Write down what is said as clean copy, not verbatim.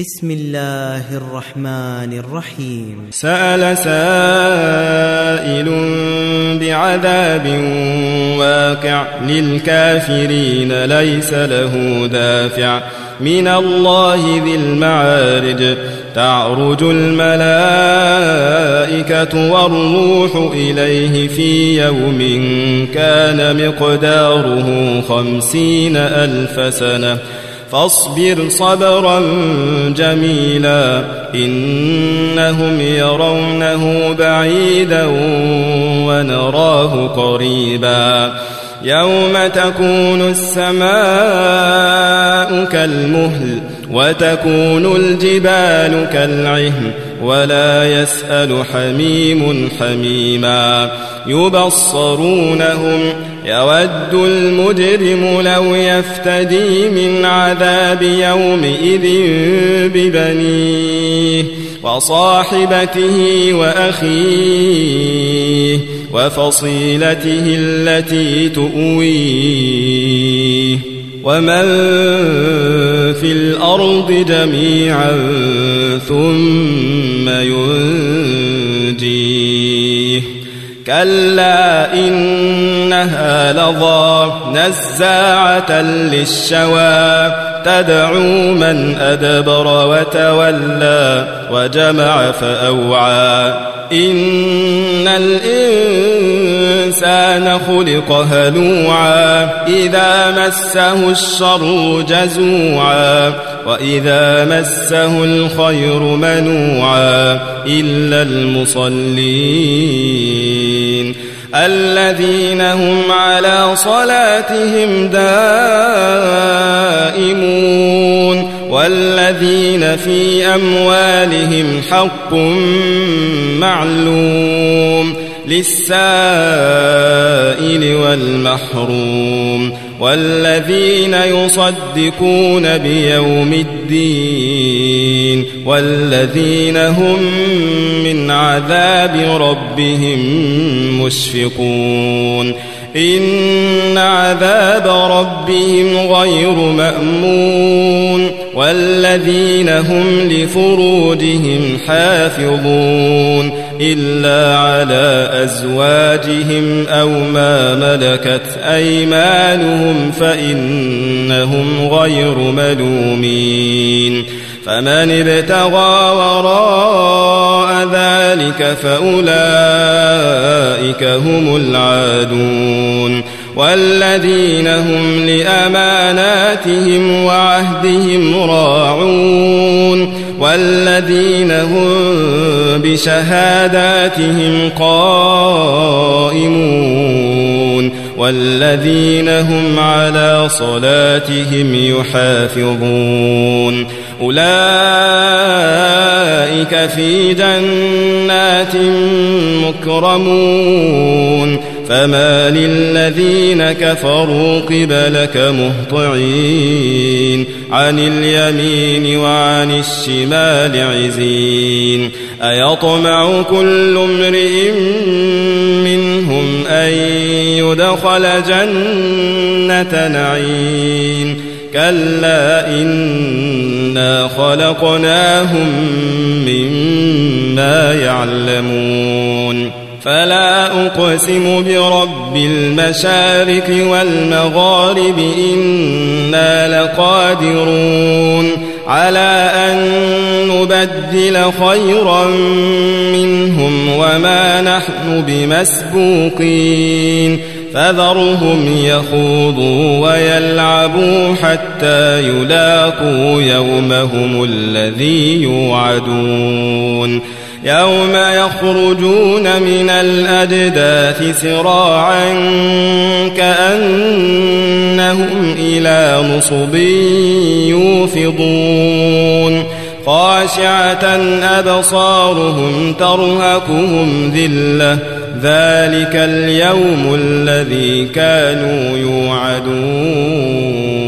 بسم الله الرحمن الرحيم. سأل سائل بعذاب واقع للكافرين ليس له دافع من الله ذي المعارج تعرج الملائكة والروح إليه في يوم كان مقداره 50,000 سنة فاصبر صبرا جميلا إنهم يرونه بعيدا ونراه قريبا يوم تكون السماء كالمهل وتكون الجبال كالعهن ولا يسأل حميم حميما يبصرونهم يود المجرم لو يفتدي من عذاب يومئذ ببنيه وصاحبته وأخيه وفصيلته التي تؤويه ومن في الأرض جميعا ثم ينجيه كلا إنها لظى نزاعة للشوى تدعو من أدبر وتولى وجمع فأوعى إن الإنسان خلق هلوعا إذا مسه الشر جزوعا وإذا مسه الخير منوعا إلا المصلين الذين هم على صلاتهم دائمون والذين في أموالهم حق معلوم للسائل والمحروم والذين يصدقون بيوم الدين والذين هم من عذاب ربهم مشفقون إن عذاب ربهم غير مأمون والذين هم لفروجهم حافظون إلا على أزواجهم أو ما ملكت أيمانهم فإنهم غير ملومين فمن ابتغى وراء ذلك فأولئك هم العادون والذين هم لأماناتهم وعهدهم راعون والذين هم بشهاداتهم قائمون والذين هم على صلاتهم يحافظون أولئك في جنات مكرمون فما للذين كفروا قبلك مهطعين عن اليمين وعن الشمال عزين أيطمع كل امرئ منهم أن يدخل جنة نعيم كلا إنا خلقناهم مما يعلمون فلا أقسم برب المشارق والمغارب إنا لقادرون على أن نبدل خيرا منهم وما نحن بمسبوقين فذرهم يخوضوا ويلعبوا حتى يلاقوا يومهم الذي يوعدون يوم يخرجون من الأجداث سراعا كأنهم إلى نصب يوفضون خاشعة أبصارهم ترهقهم ذلة ذلك اليوم الذي كانوا يوعدون